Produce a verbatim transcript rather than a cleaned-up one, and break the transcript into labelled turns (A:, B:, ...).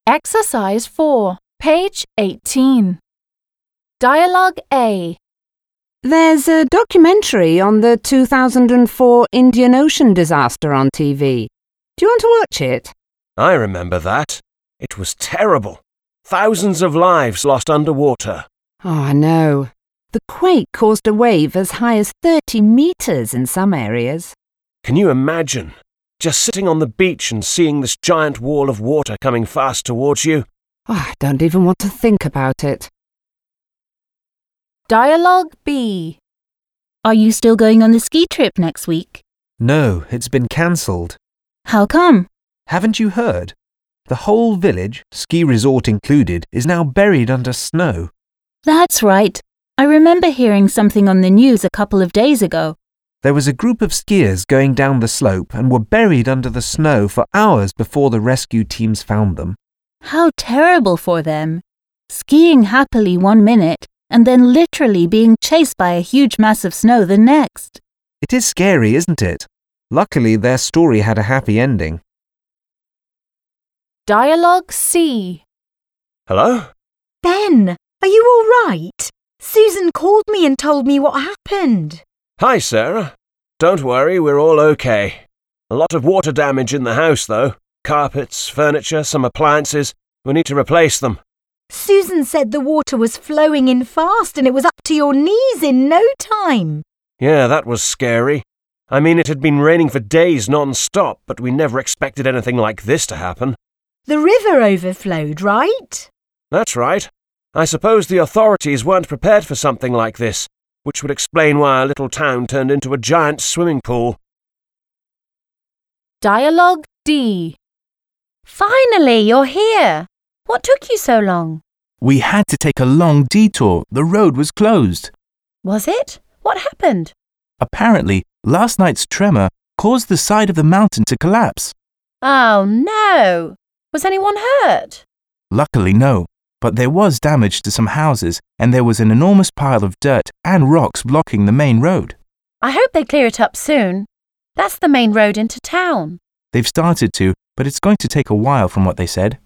A: Exercise four, page eighteen. Dialogue A.
B: There's a documentary on the two thousand four Indian Ocean disaster on T V. Do you want to watch it?
C: I remember that. It was terrible. Thousands of lives lost underwater.
B: Oh, I know. The quake caused a wave as high as thirty metres in some areas.
C: Can you imagine? Just sitting on the beach and seeing this giant wall of water coming fast towards you?
B: Oh, I don't even want to think about it.
A: Dialogue B.
D: Are you still going on the ski trip next week?
E: No, it's been cancelled.
D: How come?
E: Haven't you heard? The whole village, ski resort included, is now buried under snow.
D: That's right. I remember hearing something on the news a couple of days ago.
E: There was a group of skiers going down the slope and were buried under the snow for hours before the rescue teams found them.
D: How terrible for them. Skiing happily one minute and then literally being chased by a huge mass of snow the next.
E: It is scary, isn't it? Luckily, their story had a happy ending.
A: Dialogue C.
C: Hello?
F: Ben, are you all right? Susan called me and told me what happened.
C: Hi, Sarah. Don't worry, we're all okay. A lot of water damage in the house, though. Carpets, furniture, some appliances. We need to replace them.
F: Susan said the water was flowing in fast and it was up to your knees in no time.
C: Yeah, that was scary. I mean, it had been raining for days non-stop, but we never expected anything like this to happen.
F: The river overflowed, right?
C: That's right. I suppose the authorities weren't prepared for something like this, which would explain why our little town turned into a giant swimming pool.
A: Dialogue D.
G: Finally, you're here. What took you so long?
H: We had to take a long detour. The road was closed.
G: Was it? What happened?
H: Apparently, last night's tremor caused the side of the mountain to collapse.
G: Oh, no. Was anyone hurt?
H: Luckily, no. But there was damage to some houses, and there was an enormous pile of dirt and rocks blocking the main road.
G: I hope they clear it up soon. That's the main road into town.
H: They've started to, but it's going to take a while from what they said.